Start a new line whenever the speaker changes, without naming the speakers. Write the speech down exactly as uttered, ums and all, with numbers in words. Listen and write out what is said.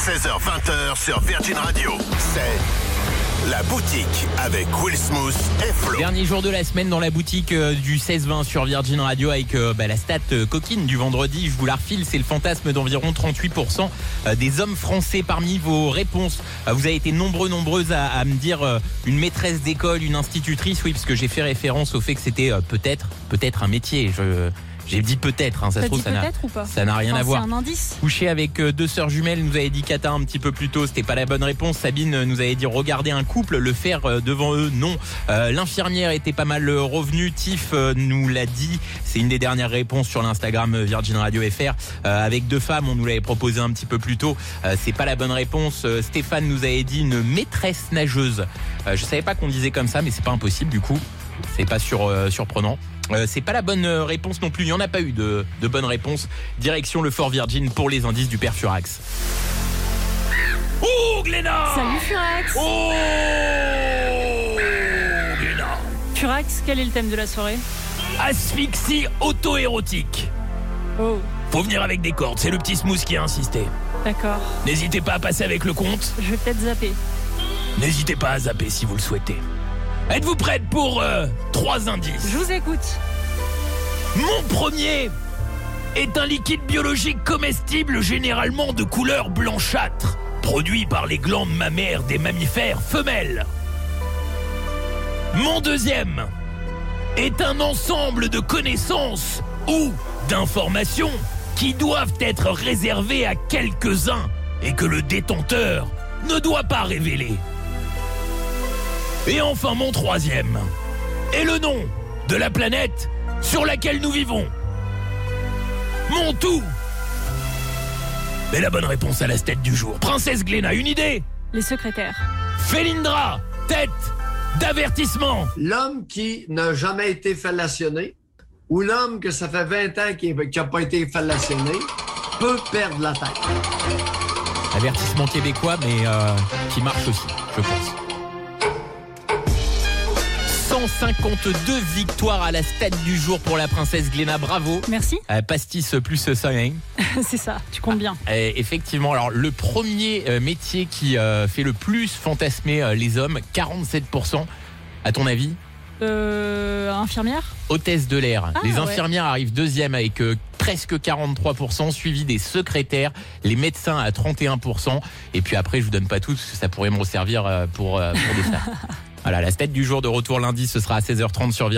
seize heures vingt sur Virgin Radio. C'est La Boutique avec Will Smooth et Flo.
Dernier jour de la semaine dans la boutique euh, du seize vingt sur Virgin Radio avec euh, bah, la stat euh, coquine du vendredi. Je vous la refile, c'est le fantasme d'environ trente-huit pour cent euh, des hommes français. Parmi vos réponses, euh, vous avez été nombreux, nombreuses à, à me dire euh, une maîtresse d'école, une institutrice. Oui, parce que j'ai fait référence au fait que c'était euh, peut-être, peut-être un métier. Je... J'ai dit peut-être, hein, ça
T'as
se trouve,
dit
ça n'a,
peut-être ou pas
ça n'a rien
enfin,
à voir.
C'est un indice.
Coucher avec euh, deux sœurs jumelles, nous avait dit Kata un petit peu plus tôt, c'était pas la bonne réponse. Sabine euh, nous avait dit regarder un couple, le faire euh, devant eux, non. Euh, l'infirmière était pas mal euh, revenue, Tiff euh, nous l'a dit, c'est une des dernières réponses sur l'Instagram euh, Virgin Radio F R. Euh, avec deux femmes, on nous l'avait proposé un petit peu plus tôt, euh, c'est pas la bonne réponse. Euh, Stéphane nous avait dit une maîtresse nageuse. Euh, je savais pas qu'on disait comme ça, mais c'est pas impossible du coup, c'est pas sur, euh, surprenant. Euh, c'est pas la bonne réponse non plus, il n'y en a pas eu de, de bonne réponse. Direction le Fort Virgin pour les indices du père Furax. Oh Glénat!
Salut Furax.
Oh Glénat!
Furax, quel est le thème de la soirée?
Asphyxie auto-érotique.
Oh,
Faut venir avec des cordes, c'est le petit Smooth qui a insisté.
d'accord.
N'hésitez pas à passer avec le compte.
Je vais peut-être zapper.
N'hésitez pas à zapper si vous le souhaitez. Êtes-vous prête pour euh, trois indices?
Je vous écoute.
Mon premier est un liquide biologique comestible généralement de couleur blanchâtre, produit par les glandes mammaires des mammifères femelles. Mon deuxième est un ensemble de connaissances ou d'informations qui doivent être réservées à quelques-uns et que le détenteur ne doit pas révéler. Et enfin mon troisième est le nom de la planète sur laquelle nous vivons. Mon tout est la bonne réponse à la tête du jour. Princesse Glénat, une idée?
Les secrétaires.
Félindra, tête d'avertissement.
L'homme qui n'a jamais été fallationné ou l'homme que ça fait vingt ans qui n'a pas été fallationné peut perdre la tête.
Avertissement québécois, mais euh, qui marche aussi, je pense. cent cinquante-deux victoires à la stade du jour pour la princesse Glénat, bravo.
Merci.
Euh, pastis plus ça, hein.
C'est ça, tu comptes bien.
Euh, effectivement, alors le premier euh, métier qui euh, fait le plus fantasmer euh, les hommes, quarante-sept pour cent, à ton avis?
Euh, infirmière?
Hôtesse de l'air.
Ah,
les
ouais.
infirmières arrivent deuxième avec euh, presque quarante-trois pour cent, suivi des secrétaires, les médecins à trente et un pour cent. Et puis après, je vous donne pas tout, parce que ça pourrait me resservir euh, pour, euh, pour des femmes. Voilà, la tête du jour de retour lundi, ce sera à seize heures trente sur Virgin.